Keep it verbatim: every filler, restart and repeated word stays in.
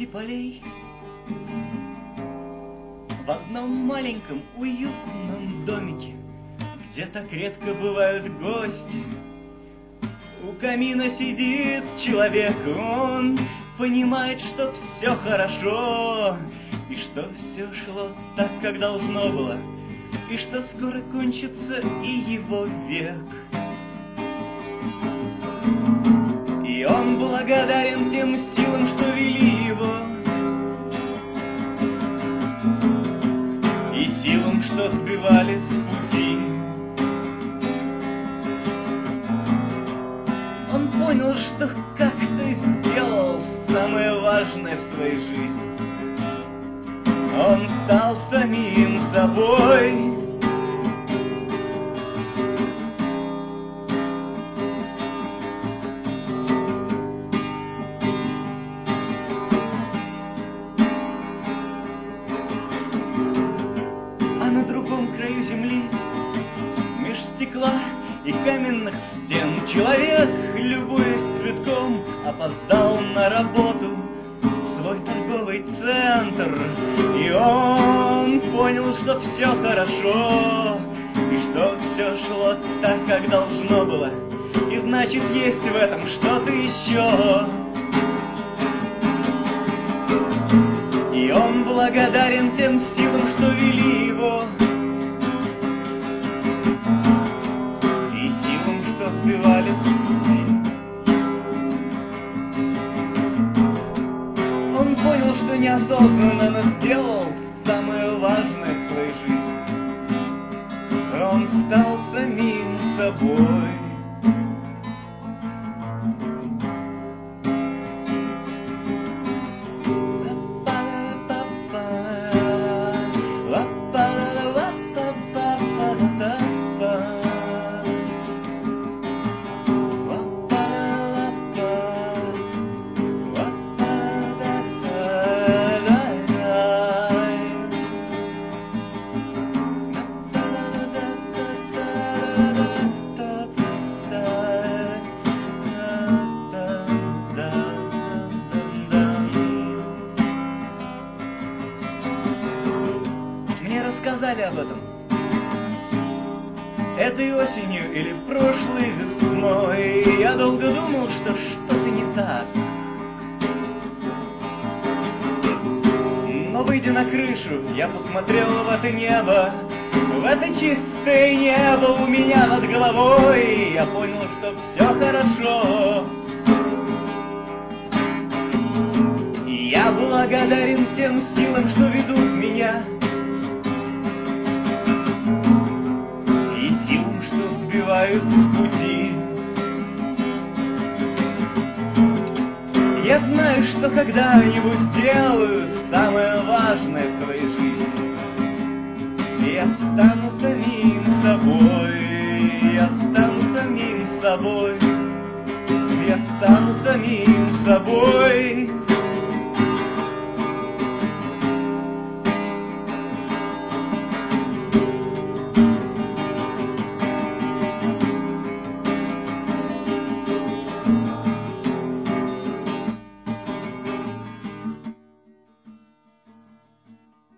полей в одном маленьком уютном домике, где так редко бывают гости, у камина сидит человек. Он понимает, что все хорошо, и что все шло так, как должно было, и что скоро кончится и его век. И он благодарен тем силам, что вели его, и силам, что сбивали с пути. Он понял, что как-то сделал самое важное в своей жизни. Он стал самим собой. А на другом краю земли, меж стекла и каменных стен, человек, любуясь цветком, опоздал на работу в свой торговый центр. И он понял, что все хорошо, и что все шло так, как должно было, и значит, есть в этом что-то еще. И он благодарен тем силам, что вели его, и силам, что сбивали с пути. Он понял, что неосознанно, но сделал самое важное в своей жизни. Он стал самим собой. Сказали об этом этой осенью или прошлой весной. Я долго думал, что что-то не так, но, выйдя на крышу, я посмотрел в это небо, в это чистое небо у меня над головой. Я понял, что все хорошо, и я благодарен тем силам, что ведут меня, сбивают с пути. Я знаю, что когда-нибудь сделаю самое важное в своей жизни. Я стану самим собой, я стану самим собой.